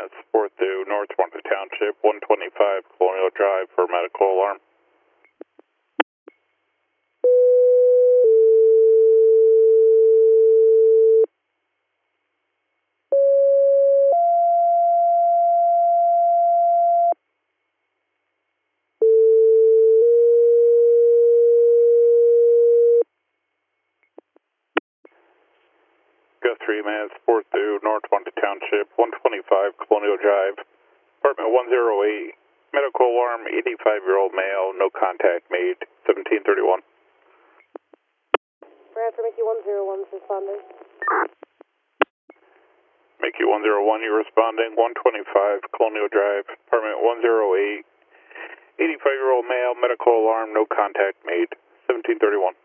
minutes, 4th through North Wanda Township, 125 Colonial Drive for medical alarm. Go 3 minutes, 4th through North Wanda Township, 125 Colonial Drive, apartment 108, medical alarm, 85-year-old male, no contact made, 1731. Bradford, Mickey 101 is responding. Mickey 101, you're responding, 125 Colonial Drive, apartment 108, 85-year-old male, medical alarm, no contact made, 1731.